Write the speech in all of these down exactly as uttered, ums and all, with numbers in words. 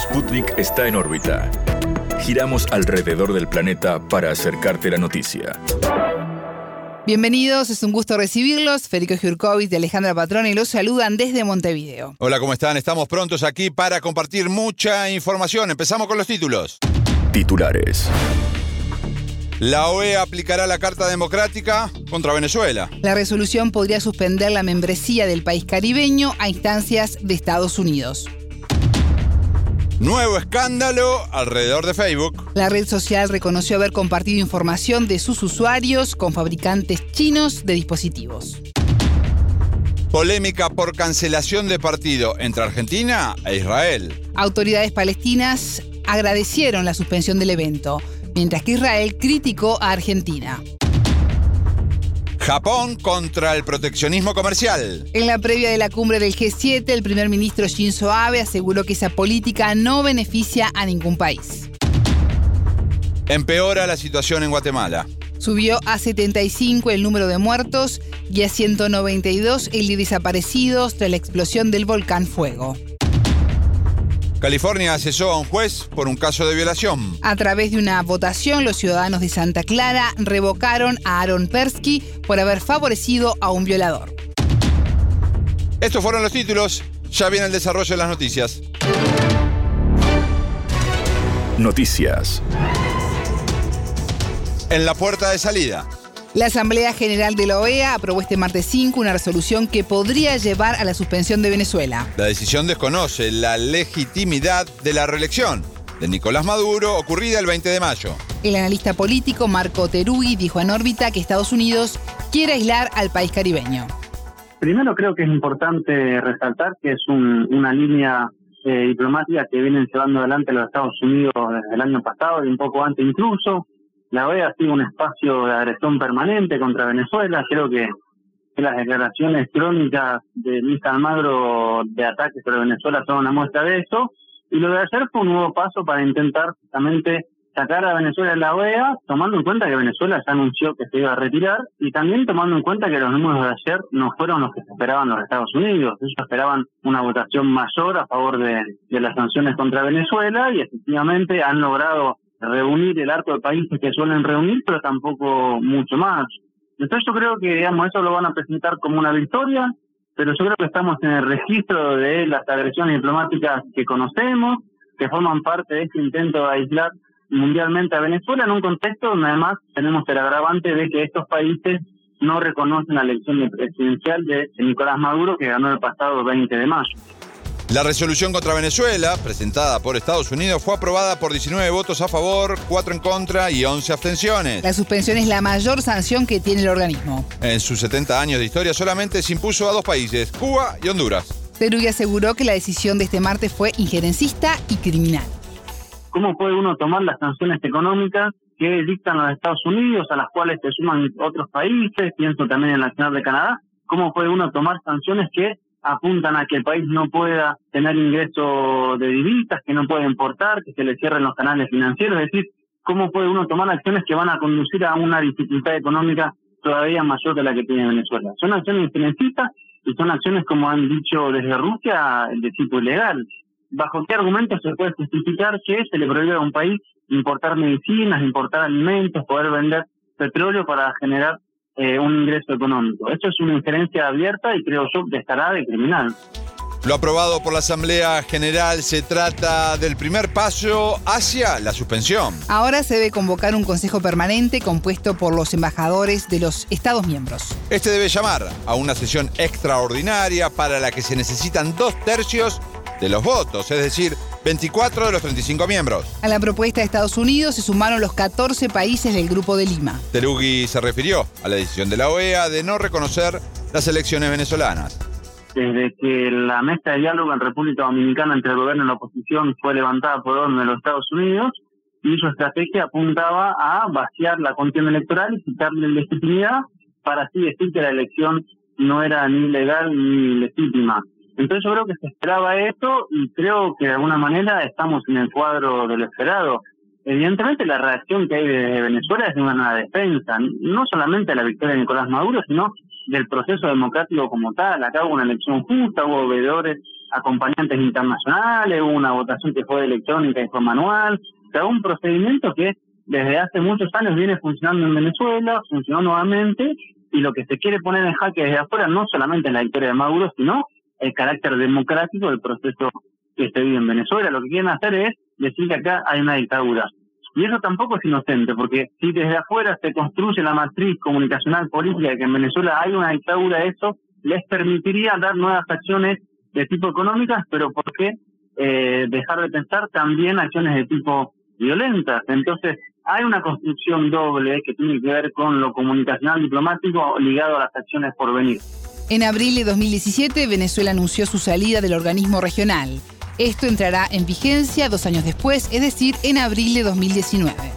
Sputnik está en órbita. Giramos alrededor del planeta para acercarte la noticia. Bienvenidos, es un gusto recibirlos. Federico Jurkovic y Alejandra Patroni los saludan desde Montevideo. Hola, ¿cómo están? Estamos prontos aquí para compartir mucha información. Empezamos con los títulos. Titulares. La O E A aplicará la Carta Democrática contra Venezuela. La resolución podría suspender la membresía del país caribeño a instancias de Estados Unidos. Nuevo escándalo alrededor de Facebook. La red social reconoció haber compartido información de sus usuarios con fabricantes chinos de dispositivos. Polémica por cancelación de partido entre Argentina e Israel. Autoridades palestinas agradecieron la suspensión del evento, mientras que Israel criticó a Argentina. Japón contra el proteccionismo comercial. En la previa de la cumbre del G siete, el primer ministro Shinzo Abe aseguró que esa política no beneficia a ningún país. Empeora la situación en Guatemala. Subió a setenta y cinco el número de muertos y a ciento noventa y dos el de desaparecidos tras la explosión del volcán Fuego. California cesó a un juez por un caso de violación. A través de una votación, los ciudadanos de Santa Clara revocaron a Aaron Persky por haber favorecido a un violador. Estos fueron los títulos. Ya viene el desarrollo de las noticias. Noticias. En la puerta de salida. La Asamblea General de la O E A aprobó este martes cinco una resolución que podría llevar a la suspensión de Venezuela. La decisión desconoce la legitimidad de la reelección de Nicolás Maduro ocurrida el veinte de mayo. El analista político Marco Terugui dijo en órbita que Estados Unidos quiere aislar al país caribeño. Primero creo que es importante resaltar que es un, una línea eh, diplomática que vienen llevando adelante los Estados Unidos desde el año pasado y un poco antes incluso. La O E A ha sido un espacio de agresión permanente contra Venezuela. Creo que las declaraciones crónicas de Luis Almagro de ataques sobre Venezuela son una muestra de eso. Y lo de ayer fue un nuevo paso para intentar justamente sacar a Venezuela de la O E A, tomando en cuenta que Venezuela ya anunció que se iba a retirar y también tomando en cuenta que los números de ayer no fueron los que se esperaban los Estados Unidos. Ellos esperaban una votación mayor a favor de, de las sanciones contra Venezuela y efectivamente han logrado reunir el arco de países que suelen reunir, pero tampoco mucho más. Entonces yo creo que, digamos, eso lo van a presentar como una victoria, pero yo creo que estamos en el registro de las agresiones diplomáticas que conocemos, que forman parte de este intento de aislar mundialmente a Venezuela en un contexto donde además tenemos el agravante de que estos países no reconocen la elección presidencial de Nicolás Maduro, que ganó el pasado veinte de mayo. La resolución contra Venezuela, presentada por Estados Unidos, fue aprobada por diecinueve votos a favor, cuatro en contra y once abstenciones. La suspensión es la mayor sanción que tiene el organismo. En sus setenta años de historia solamente se impuso a dos países, Cuba y Honduras. Terugui aseguró que la decisión de este martes fue injerencista y criminal. ¿Cómo puede uno tomar las sanciones económicas que dictan los Estados Unidos, a las cuales se suman otros países? Pienso también en la Nacional de Canadá. ¿Cómo puede uno tomar sanciones que apuntan a que el país no pueda tener ingreso de divisas, que no pueda importar, que se le cierren los canales financieros? Es decir, ¿cómo puede uno tomar acciones que van a conducir a una dificultad económica todavía mayor de la que tiene Venezuela? Son acciones injerencistas y son acciones, como han dicho desde Rusia, de tipo ilegal. ¿Bajo qué argumentos se puede justificar que se le prohíbe a un país importar medicinas, importar alimentos, poder vender petróleo para generar Eh, un ingreso económico? Esto es una injerencia abierta y creo yo descarada y criminal. Lo aprobado por la Asamblea General se trata del primer paso hacia la suspensión. Ahora se debe convocar un consejo permanente compuesto por los embajadores de los Estados miembros. Este debe llamar a una sesión extraordinaria para la que se necesitan dos tercios de los votos, es decir, veinticuatro de los treinta y cinco miembros. A la propuesta de Estados Unidos se sumaron los catorce países del Grupo de Lima. Terugui se refirió a la decisión de la O E A de no reconocer las elecciones venezolanas. Desde que la mesa de diálogo en República Dominicana entre el gobierno y la oposición fue levantada por orden de los Estados Unidos, y su estrategia apuntaba a vaciar la contienda electoral y quitarle legitimidad para así decir que la elección no era ni legal ni legítima. Entonces yo creo que se esperaba esto y creo que de alguna manera estamos en el cuadro de lo esperado. Evidentemente la reacción que hay de Venezuela es de una defensa, no solamente de la victoria de Nicolás Maduro, sino del proceso democrático como tal. Acá hubo una elección justa, hubo veedores acompañantes internacionales, hubo una votación que fue electrónica y fue manual, o sea, un procedimiento que desde hace muchos años viene funcionando en Venezuela, funcionó nuevamente, y lo que se quiere poner en jaque desde afuera no solamente es la victoria de Maduro, sino el carácter democrático del proceso que se vive en Venezuela. Lo que quieren hacer es decir que acá hay una dictadura. Y eso tampoco es inocente, porque si desde afuera se construye la matriz comunicacional política de que en Venezuela hay una dictadura, eso les permitiría dar nuevas acciones de tipo económicas, pero ¿por qué eh, dejar de pensar también acciones de tipo violentas? Entonces, hay una construcción doble que tiene que ver con lo comunicacional diplomático ligado a las acciones por venir. En abril de dos mil diecisiete, Venezuela anunció su salida del organismo regional. Esto entrará en vigencia dos años después, es decir, en abril de dos mil diecinueve.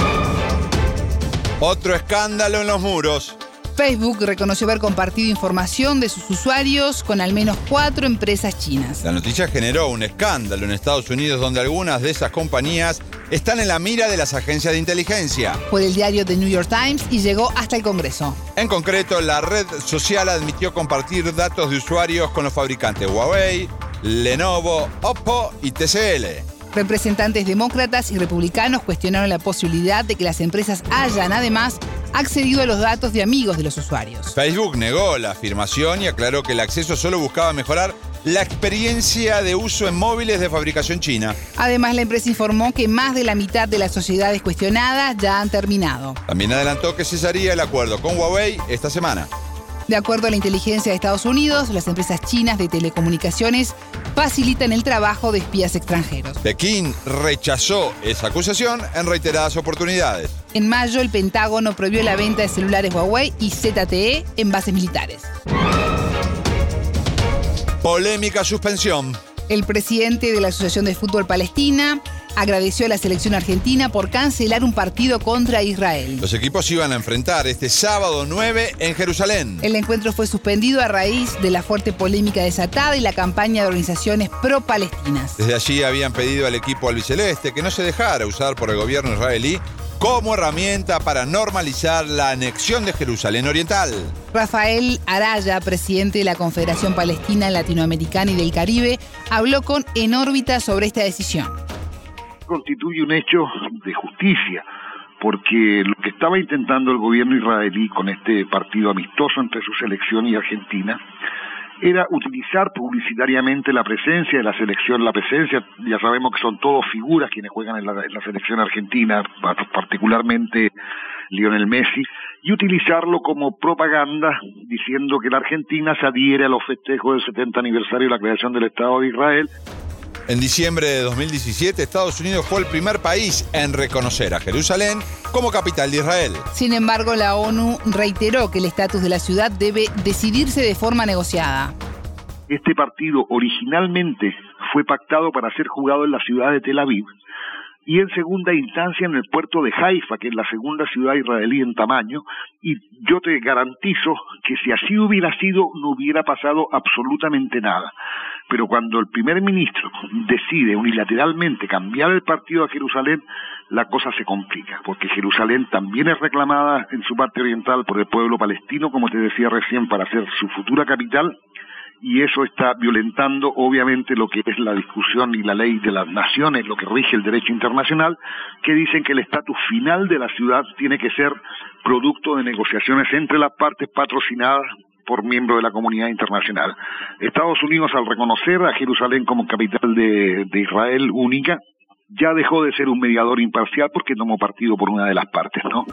Otro escándalo en los muros. Facebook reconoció haber compartido información de sus usuarios con al menos cuatro empresas chinas. La noticia generó un escándalo en Estados Unidos, donde algunas de esas compañías están en la mira de las agencias de inteligencia. Por el diario The New York Times y llegó hasta el Congreso. En concreto, la red social admitió compartir datos de usuarios con los fabricantes Huawei, Lenovo, Oppo y T C L. Representantes demócratas y republicanos cuestionaron la posibilidad de que las empresas hayan, además, accedido a los datos de amigos de los usuarios. Facebook negó la afirmación y aclaró que el acceso solo buscaba mejorar la experiencia de uso en móviles de fabricación china. Además, la empresa informó que más de la mitad de las sociedades cuestionadas ya han terminado. También adelantó que cesaría el acuerdo con Huawei esta semana. De acuerdo a la inteligencia de Estados Unidos, las empresas chinas de telecomunicaciones facilitan el trabajo de espías extranjeros. Pekín rechazó esa acusación en reiteradas oportunidades. En mayo, el Pentágono prohibió la venta de celulares Huawei y Z T E en bases militares. Polémica suspensión. El presidente de la Asociación de Fútbol Palestina agradeció a la selección argentina por cancelar un partido contra Israel. Los equipos iban a enfrentar este sábado nueve en Jerusalén. El encuentro fue suspendido a raíz de la fuerte polémica desatada y la campaña de organizaciones pro-palestinas. Desde allí habían pedido al equipo albiceleste que no se dejara usar por el gobierno israelí como herramienta para normalizar la anexión de Jerusalén Oriental. Rafael Araya, presidente de la Confederación Palestina Latinoamericana y del Caribe, habló con En órbita sobre esta decisión. Constituye un hecho de justicia, porque lo que estaba intentando el gobierno israelí con este partido amistoso entre su selección y Argentina era utilizar publicitariamente la presencia de la selección, la presencia, ya sabemos que son todos figuras quienes juegan en la, en la selección argentina, particularmente Lionel Messi, y utilizarlo como propaganda diciendo que la Argentina se adhiere a los festejos del setenta aniversario de la creación del Estado de Israel. En diciembre de dos mil diecisiete, Estados Unidos fue el primer país en reconocer a Jerusalén como capital de Israel. Sin embargo, la ONU reiteró que el estatus de la ciudad debe decidirse de forma negociada. Este partido originalmente fue pactado para ser jugado en la ciudad de Tel Aviv y en segunda instancia en el puerto de Haifa, que es la segunda ciudad israelí en tamaño, y yo te garantizo que si así hubiera sido, no hubiera pasado absolutamente nada. Pero cuando el primer ministro decide unilateralmente cambiar el partido a Jerusalén, la cosa se complica, porque Jerusalén también es reclamada en su parte oriental por el pueblo palestino, como te decía recién, para ser su futura capital, y eso está violentando obviamente lo que es la discusión y la ley de las naciones, lo que rige el derecho internacional, que dicen que el estatus final de la ciudad tiene que ser producto de negociaciones entre las partes patrocinadas por miembros de la comunidad internacional. Estados Unidos, al reconocer a Jerusalén como capital de, de Israel única, ya dejó de ser un mediador imparcial porque tomó partido por una de las partes, ¿no?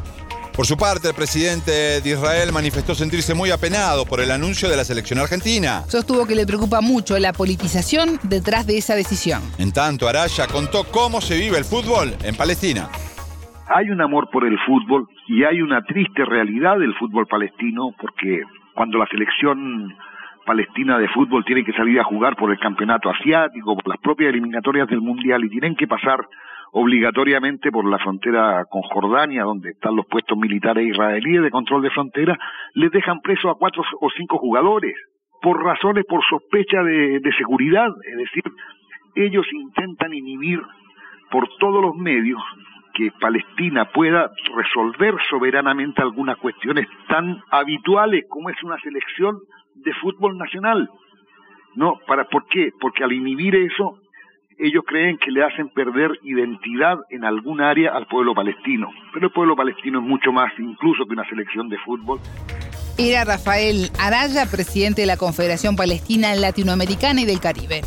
Por su parte, el presidente de Israel manifestó sentirse muy apenado por el anuncio de la selección argentina. Sostuvo que le preocupa mucho la politización detrás de esa decisión. En tanto, Araya contó cómo se vive el fútbol en Palestina. Hay un amor por el fútbol y hay una triste realidad del fútbol palestino, porque cuando la selección palestina de fútbol tiene que salir a jugar por el campeonato asiático, por las propias eliminatorias del mundial, y tienen que pasar obligatoriamente por la frontera con Jordania, donde están los puestos militares israelíes de control de frontera, les dejan presos a cuatro o cinco jugadores, por razones, por sospecha de, de seguridad. Es decir, ellos intentan inhibir por todos los medios que Palestina pueda resolver soberanamente algunas cuestiones tan habituales como es una selección de fútbol nacional. ¿no? ¿Para, ¿Por qué? Porque al inhibir eso, ellos creen que le hacen perder identidad en algún área al pueblo palestino. Pero el pueblo palestino es mucho más incluso que una selección de fútbol. Era Rafael Araya, presidente de la Confederación Palestina Latinoamericana y del Caribe.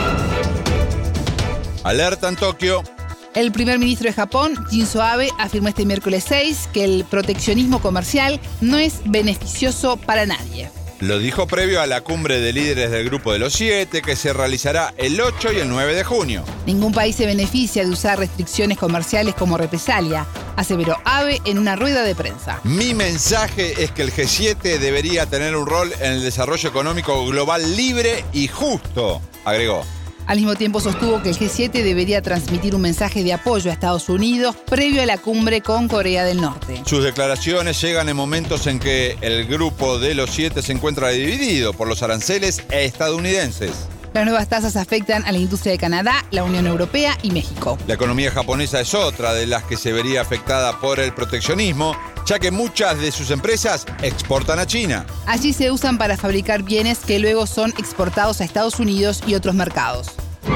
Alerta en Tokio. El primer ministro de Japón, Shinzo Abe, afirmó este miércoles seis que el proteccionismo comercial no es beneficioso para nadie. Lo dijo previo a la cumbre de líderes del Grupo de los Siete, que se realizará el ocho y el nueve de junio. Ningún país se beneficia de usar restricciones comerciales como represalia, aseveró Abe en una rueda de prensa. Mi mensaje es que el G siete debería tener un rol en el desarrollo económico global libre y justo, agregó. Al mismo tiempo sostuvo que el G siete debería transmitir un mensaje de apoyo a Estados Unidos previo a la cumbre con Corea del Norte. Sus declaraciones llegan en momentos en que el Grupo de los Siete se encuentra dividido por los aranceles estadounidenses. Las nuevas tasas afectan a la industria de Canadá, la Unión Europea y México. La economía japonesa es otra de las que se vería afectada por el proteccionismo, ya que muchas de sus empresas exportan a China. Allí se usan para fabricar bienes que luego son exportados a Estados Unidos y otros mercados.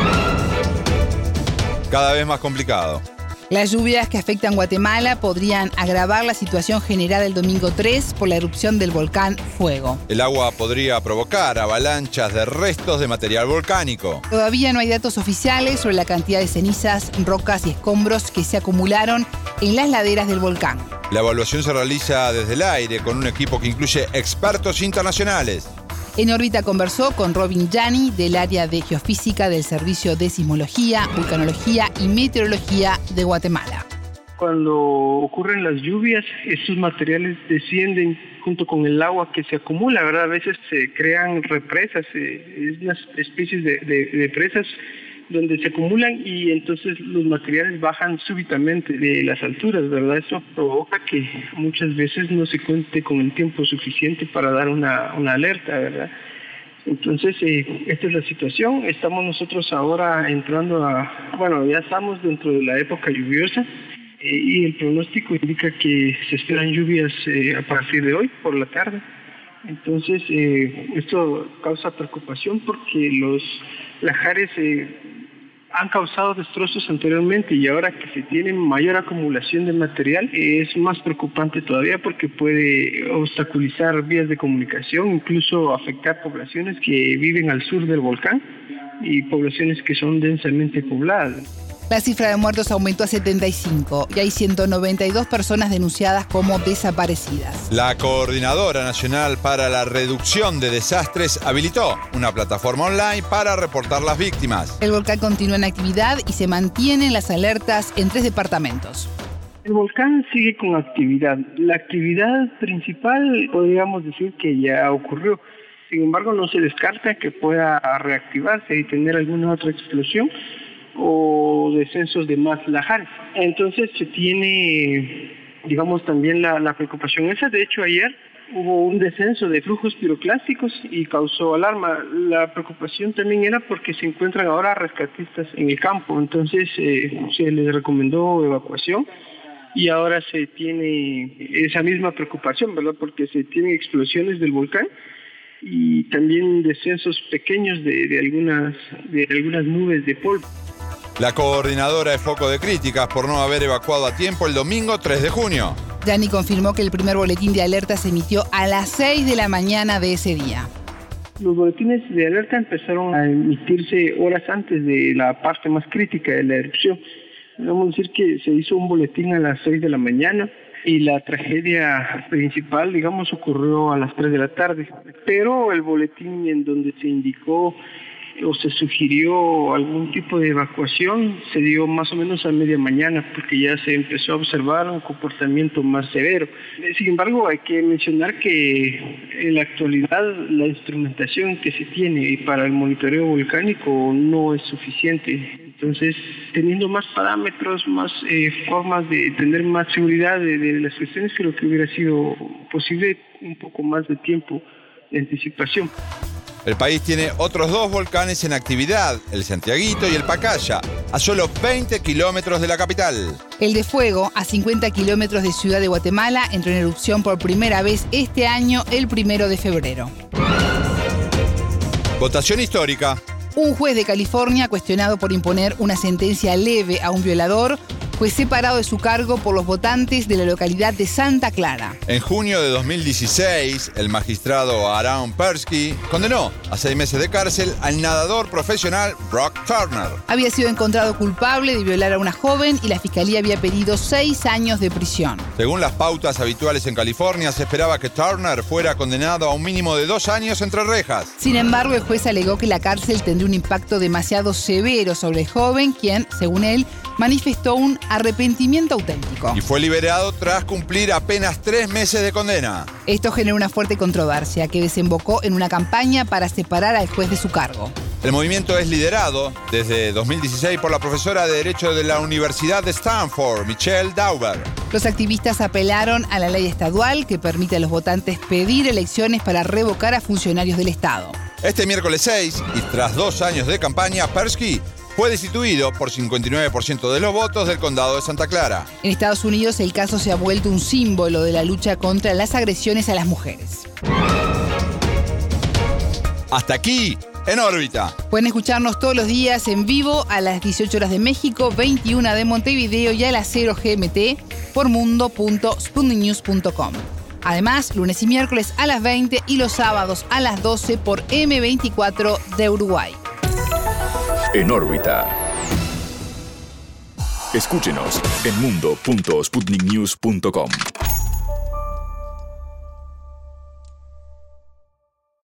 Cada vez más complicado. Las lluvias que afectan Guatemala podrían agravar la situación generada el domingo tres por la erupción del volcán Fuego. El agua podría provocar avalanchas de restos de material volcánico. Todavía no hay datos oficiales sobre la cantidad de cenizas, rocas y escombros que se acumularon en las laderas del volcán. La evaluación se realiza desde el aire con un equipo que incluye expertos internacionales. En órbita conversó con Robin Yanni del área de geofísica del Servicio de Sismología, Vulcanología y Meteorología de Guatemala. Cuando ocurren las lluvias, estos materiales descienden junto con el agua que se acumula, ¿verdad? A veces se crean represas, eh, unas especies de, de, de presas donde se acumulan y entonces los materiales bajan súbitamente de las alturas, ¿verdad? Eso provoca que muchas veces no se cuente con el tiempo suficiente para dar una, una alerta, ¿verdad? Entonces, eh, esta es la situación. Estamos nosotros ahora entrando a, bueno, ya estamos dentro de la época lluviosa eh, y el pronóstico indica que se esperan lluvias eh, a partir de hoy por la tarde. Entonces, eh, esto causa preocupación porque los lajares eh, han causado destrozos anteriormente y ahora que se tiene mayor acumulación de material eh, es más preocupante todavía porque puede obstaculizar vías de comunicación, incluso afectar poblaciones que viven al sur del volcán y poblaciones que son densamente pobladas. La cifra de muertos aumentó a setenta y cinco y hay ciento noventa y dos personas denunciadas como desaparecidas. La Coordinadora Nacional para la Reducción de Desastres habilitó una plataforma online para reportar las víctimas. El volcán continúa en actividad y se mantienen las alertas en tres departamentos. El volcán sigue con actividad. La actividad principal podríamos decir que ya ocurrió. Sin embargo, no se descarta que pueda reactivarse y tener alguna otra explosión o descensos de más lajares. Entonces se tiene, digamos, también la, la preocupación esa. De hecho, ayer hubo un descenso de flujos piroclásticos y causó alarma. La preocupación también era porque se encuentran ahora rescatistas en el campo. Entonces eh, se les recomendó evacuación y ahora se tiene esa misma preocupación, ¿verdad? Porque se tienen explosiones del volcán y también descensos pequeños de, de algunas de algunas nubes de polvo. La coordinadora es foco de críticas por no haber evacuado a tiempo el domingo tres de junio. Yanni confirmó que el primer boletín de alerta se emitió a las seis de la mañana de ese día. Los boletines de alerta empezaron a emitirse horas antes de la parte más crítica de la erupción. Vamos a decir que se hizo un boletín a las seis de la mañana y la tragedia principal, digamos, ocurrió a las tres de la tarde. Pero el boletín en donde se indicó o se sugirió algún tipo de evacuación se dio más o menos a media mañana porque ya se empezó a observar un comportamiento más severo. Sin embargo, hay que mencionar que en la actualidad la instrumentación que se tiene para el monitoreo volcánico no es suficiente. Entonces, teniendo más parámetros, más eh, formas de tener más seguridad de, de las cuestiones, creo que hubiera sido posible un poco más de tiempo de anticipación. El país tiene otros dos volcanes en actividad, el Santiaguito y el Pacaya, a solo veinte kilómetros de la capital. El de Fuego, a cincuenta kilómetros de Ciudad de Guatemala, entró en erupción por primera vez este año, el primero de febrero. Votación histórica. Un juez de California, cuestionado por imponer una sentencia leve a un violador, fue separado de su cargo por los votantes de la localidad de Santa Clara. En junio de dos mil dieciséis, el magistrado Aaron Persky condenó a seis meses de cárcel al nadador profesional Brock Turner. Había sido encontrado culpable de violar a una joven y la fiscalía había pedido seis años de prisión. Según las pautas habituales en California, se esperaba que Turner fuera condenado a un mínimo de dos años entre rejas. Sin embargo, el juez alegó que la cárcel tendría un impacto demasiado severo sobre el joven, quien, según él, manifestó un arrepentimiento auténtico. Y fue liberado tras cumplir apenas tres meses de condena. Esto generó una fuerte controversia que desembocó en una campaña para separar al juez de su cargo. El movimiento es liderado desde dos mil dieciséis por la profesora de Derecho de la Universidad de Stanford, Michelle Dauber. Los activistas apelaron a la ley estadual que permite a los votantes pedir elecciones para revocar a funcionarios del Estado. Este miércoles seis, y tras dos años de campaña, Persky fue destituido por cincuenta y nueve por ciento de los votos del condado de Santa Clara. En Estados Unidos, el caso se ha vuelto un símbolo de la lucha contra las agresiones a las mujeres. Hasta aquí, En órbita. Pueden escucharnos todos los días en vivo a las dieciocho horas de México, veintiuna de Montevideo y a las cero G M T por mundo punto sputnik news punto com. Además, lunes y miércoles a las veinte y los sábados a las doce por eme veinticuatro de Uruguay. En órbita. Escúchenos en mundo punto sputnik news punto com.